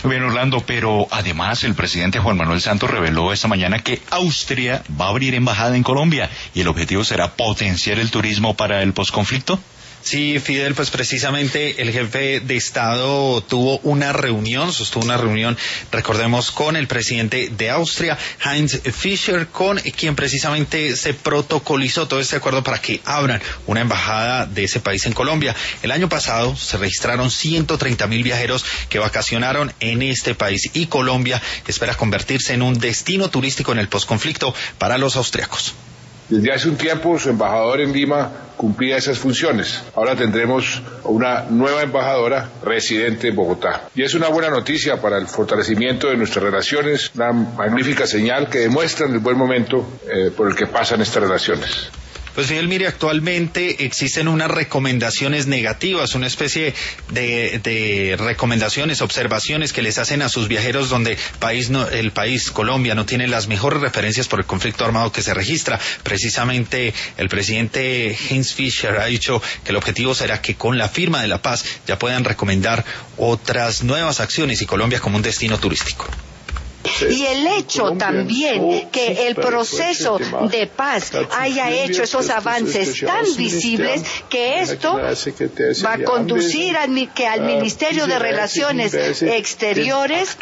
Muy bien, Orlando, pero además el presidente Juan Manuel Santos reveló esta mañana que Austria va a abrir embajada en Colombia y el objetivo será potenciar el turismo para el posconflicto. Sí, Fidel, pues precisamente el jefe de Estado sostuvo una reunión, recordemos, con el presidente de Austria, Heinz Fischer, con quien precisamente se protocolizó todo este acuerdo para que abran una embajada de ese país en Colombia. El año pasado se registraron 130.000 viajeros que vacacionaron en este país y Colombia espera convertirse en un destino turístico en el posconflicto para los austriacos. Desde hace un tiempo su embajador en Lima cumplía esas funciones. Ahora tendremos una nueva embajadora residente en Bogotá. Y es una buena noticia para el fortalecimiento de nuestras relaciones, una magnífica señal que demuestra el buen momento por el que pasan estas relaciones. Pues Fidel, mire, actualmente existen unas recomendaciones negativas, una especie de recomendaciones, observaciones que les hacen a sus viajeros donde el país, Colombia, no tiene las mejores referencias por el conflicto armado que se registra. Precisamente el presidente Heinz Fischer ha dicho que el objetivo será que con la firma de la paz ya puedan recomendar otras nuevas acciones y Colombia como un destino turístico. Y el hecho también que el proceso de paz haya hecho esos avances tan visibles, que esto va a conducir que al Ministerio de Relaciones Exteriores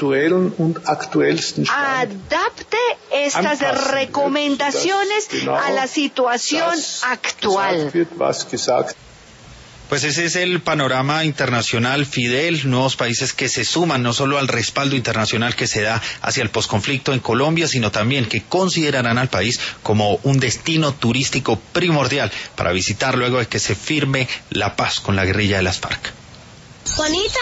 adapte estas recomendaciones a la situación actual. Pues ese es el panorama internacional, Fidel, nuevos países que se suman no solo al respaldo internacional que se da hacia el posconflicto en Colombia, sino también que considerarán al país como un destino turístico primordial para visitar luego de que se firme la paz con la guerrilla de las FARC. Juanita.